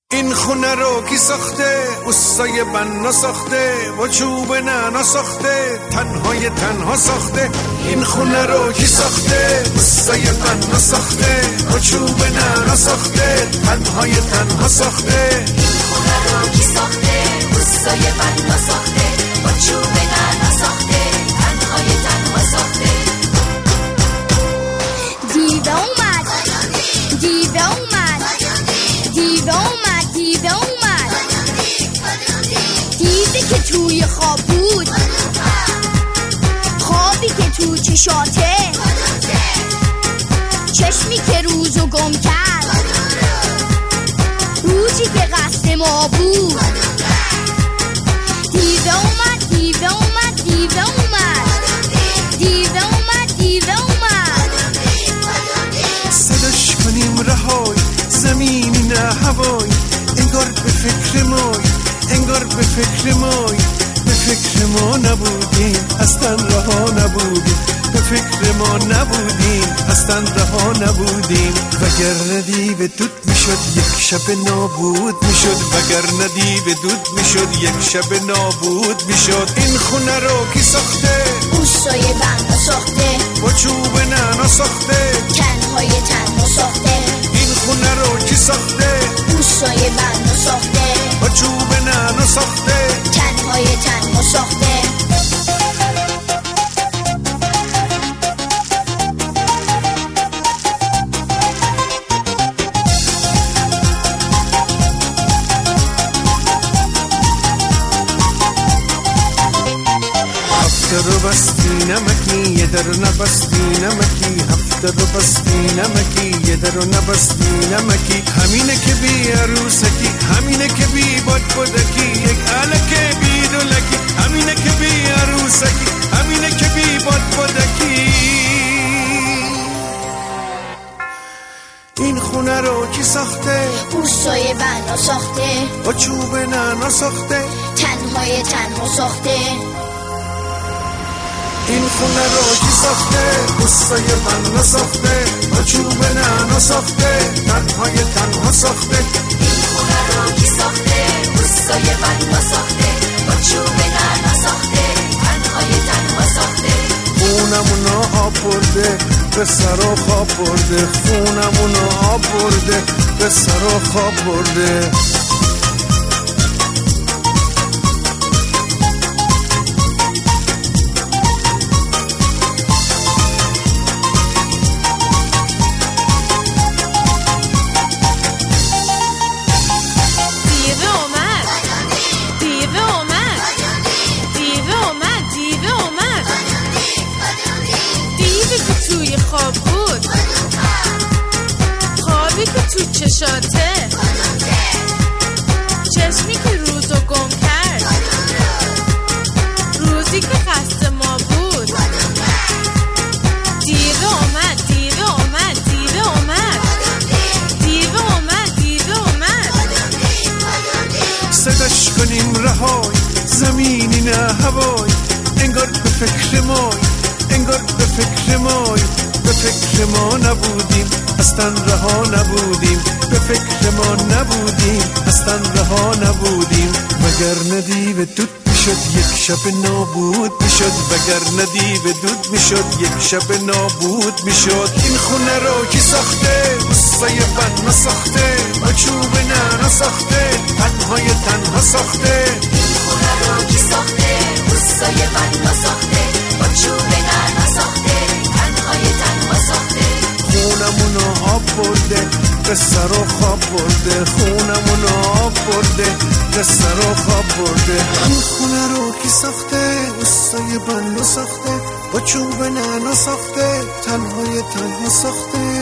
این خونه رو کی ساخته؟ اوستای بنا ساخته، با چوب نعنا ساخته، تنها ساخته. این خونه رو کی ساخته؟ اوستای بنا ساخته، با چوب نعنا ساخته، تنها ساخته. این خونه رو کی ساخته؟ اوستای بنا ساخته، با چوب نعنا ساخته، تنها ساخته. دیوه اومد، دیوه اومد، دیوه اومد، دیوه اومد، دیوه که توی خواب بود، خوابی که تو چشاته، چشمی که روزو گم کرد، روزی که قصد ما بود. دیوه اومد، دیوه اومد، دیوه اومد، دیوه اومد، دیوه اومد. صداش کنیم رهای، زمینی نه هوای، انگار به فکر مای، انگار به فکر مای. به فکر ما نبودیم، اصلا رها نبودیم، به فکر ما نبودیم، اصلا رها نبودیم. وگرنه دیو دود میشد یک شب نابود میشد، وگرنه دیو دود میشد یک شب نابود میشد. این خونه رو کی ساخته؟ اوستای بنا ساخته، با چوب نعنا ساخته، تنها ساخته. این خونه رو کی ساخته؟ اوستای بنا ساخته، با چوب نعنا ساخته، تنها ساخته. هفته رو بستی نمکی یه در نبستی نمکی، هفته رو بستی نمکی یه در نبستی نمکی. همینه که بی عروسکی، همینه که بی بادکی، یک علکه بی دولکی، همینه که بی عروسکی، همینه که بی بادکی. این خونه رو کی ساخته؟ اوستای بنا ساخته، با چوب نعنا ساخته، تنها ساخته. این خونه رو کی ساخته؟ اوستای بنا ساخته، با چوب نعنا ساخته، تنها ساخته. این خونه رو کی ساخته؟ اوستای بنا ساخته، با چوب نعنا ساخته، تنها ساخته. خونمونو آب برده، به سر و خواب برده، خونمونو آب برده، به سر و خواب برده. خواب بود، خوابی که تو چشاته، چشمی که روزو گم کرد، روزی که قصد ما بود. دیوه اومد، دیوه اومد، دیوه اومد، دیوه اومد، دیوه اومد. صداش کنیم رهای، زمینی نه هوای، انگار به فکر مای، انگار به فکر مای. به فکر ما نبودیم، اصلا رها نبودیم، به فکر ما نبودیم، اصلا رها نبودیم. وگرنه دیو دود میشد یک شب نابود میشد، وگرنه دیو دود میشد یک شب نابود میشد. این خونه رو کی ساخته؟ اوستای بنا ساخته، با چوب نعنا ساخته، تنها ساخته. این خونه رو کی ساخته؟ اوستای بنا ساخته، با چوب نعنا ساخته، تنها ساخته. خونمونو آب برده، به سر و خواب برده، خونمونو آب برده، به سر و خواب برده. این خونه رو کی ساخته؟ اوستای بنا ساخته، با چوب نعنا ساخته، تنها ساخته.